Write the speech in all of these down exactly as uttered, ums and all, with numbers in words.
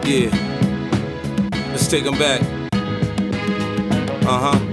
Yeah, let's take them back. Uh-huh.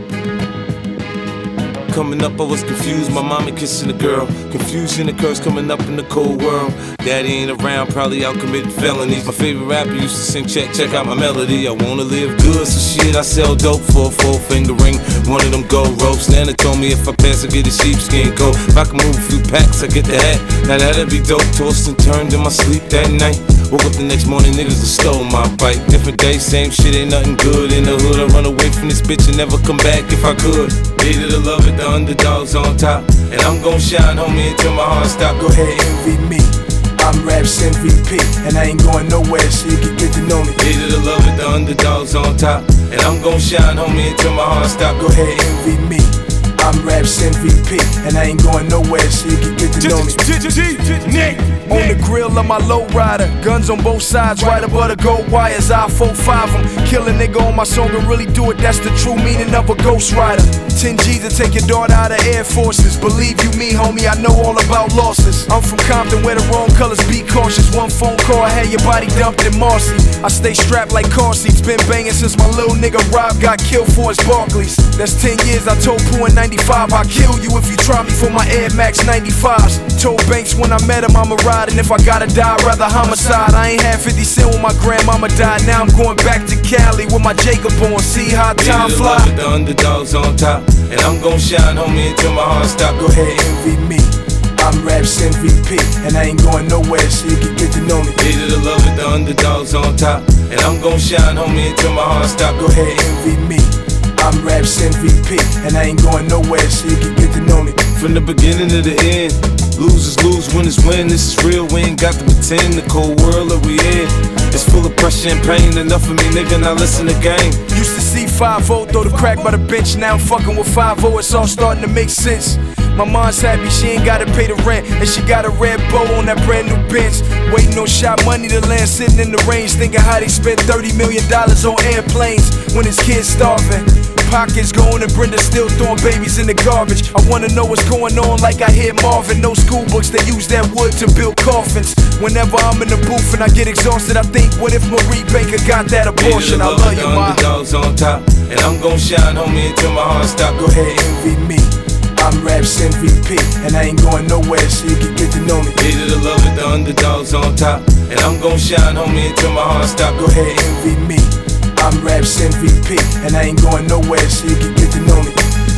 Coming up, I was confused, my mama kissing a girl. Confusion occurs coming up in the cold world. Daddy ain't around, probably out committing felonies. My favorite rapper used to sing, check, check out my melody. I wanna live good, so shit, I sell dope for a four finger ring. One of them gold ropes. Nana told me if I pass, I get a sheepskin coat. If I can move a few packs, I get the hat. Now that'd be dope, tossed and turned in my sleep that night. Woke up the next morning, niggas have stole my bike. Different day, same shit, ain't nothing good in the hood. I run away from this bitch and never come back if I could. Hated to love it, the underdogs on top. And I'm gon' shine, homie, until my heart stop. Go ahead, envy me. I'm Raps M V P, and I ain't going nowhere, so you can get to know me. Hated to love it, the underdogs on top. And I'm gon' shine, homie, until my heart stop. Go ahead, envy me. I'm Raps M V P, and I ain't going nowhere, so you can get to know me. On the grill of my lowrider, guns on both sides, right above the gold wires. I four five them, kill a nigga on my song and really do it. That's the true meaning of a ghost rider. ten G's to take your daughter out of Air Forces. Believe you me, homie, I know all about losses. I'm from Compton where the wrong colors, be cautious. One phone call, I had your body dumped in Marcy. I stay strapped like car seats, been banging since my little nigga Rob got killed for his Barclays. That's ten years, I told Pooh in ninety-five, I'll kill you if you try me for my Air Max ninety-fives. Told Banks when I met him I'ma ride, and if I gotta die, I'd rather homicide. I ain't had fifty cent when my grandmama died. Now I'm going back to Cali with my Jacob on. See how time fly. With the underdogs on top, and I'm gon' shine, homie, until my heart stop. Go ahead, envy me. I'm Raps M V P, and I ain't going nowhere, so you can get to know me. Hated to love it, the underdogs on top, and I'm gon' shine, homie, until my heart stop. Go ahead, envy me. I'm Raps M V P, and I ain't going nowhere, so you can get to know me. From the beginning to the end, losers lose, winners win. This is real, we ain't got to pretend. The cold world that we in, it's full of pressure and pain. Enough of me, nigga, now listen to game. Used to see five oh throw the crack by the bench. Now I'm fucking with five oh, it's all starting to make sense. My mom's happy, she ain't gotta pay the rent, and she got a red bow on that brand new Benz. Waiting on shot money to land, sitting in the range, thinking how they spent thirty million dollars on airplanes when his kids starving. Pockets going and Brenda still throwing babies in the garbage. I wanna know what's going on like I hear Marvin. No school books, they use that wood to build coffins. Whenever I'm in the booth and I get exhausted, I think, what if Marie Baker got that abortion? I love you, ma. Underdogs on top, and I'm gon' shine, homie, until my heart stop. Go ahead, envy me. I'm Raps M V P, and I ain't going nowhere, so you can get to know me. Hated to love it, the underdogs on top, and I'm gon' shine, homie, until my heart stop. Go ahead, envy me. I'm Raps M V P, and I ain't going nowhere, so you can get to know me.